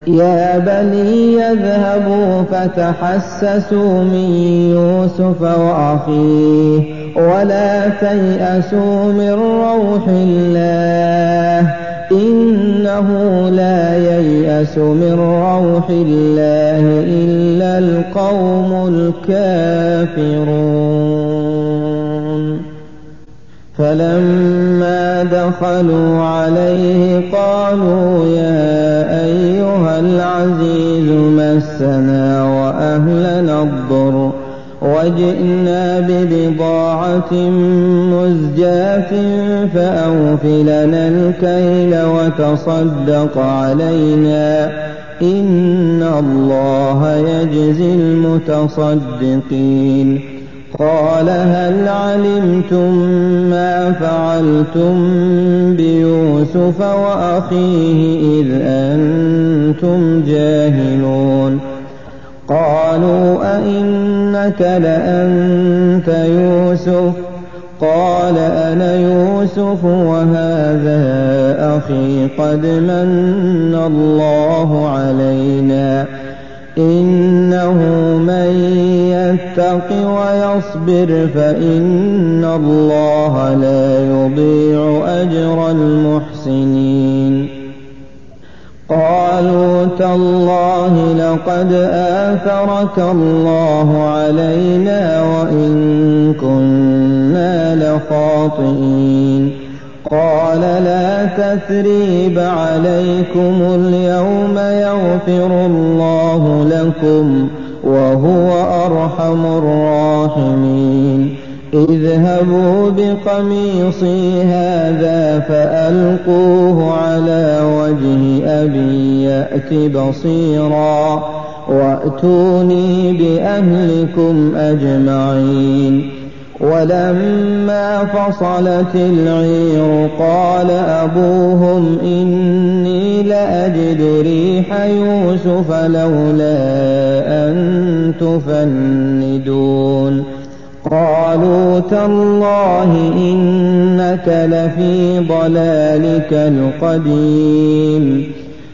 يا بني اذهبوا فتحسسوا من يوسف وأخيه ولا تيأسوا من روح الله إنه لا ييأس من روح الله إلا القوم الكافرون. فلما دخلوا عليه قالوا يا أيها العزيز مسنا وأهلنا الضر وجئنا ببضاعة مزجاة فأوف لنا الكيل وتصدق علينا إن الله يجزي المتصدقين. قال هل علمتم ما فعلتم بيوسف وأخيه إذ أنتم جاهلون؟ قالوا أئنك لأنت يوسف؟ قال أنا يوسف وهذا أخي قد من الله علينا إنه من يتق ويصبر فإن الله لا يضيع أجر المحسنين. قالوا تالله لقد آثرك الله علينا وإن كنا لخاطئين. قال لا تثريب عليكم اليوم يغفر الله لكم وهو أرحم الراحمين. اذهبوا بقميصي هذا فألقوه على وجه أبي يأت بصيرا وأتوني بأهلكم أجمعين. ولما فصلت العير قال أبوهم إني لأجد ريح يوسف لولا أن تفندون. قالوا تالله إنك لفي ضلالك القديم.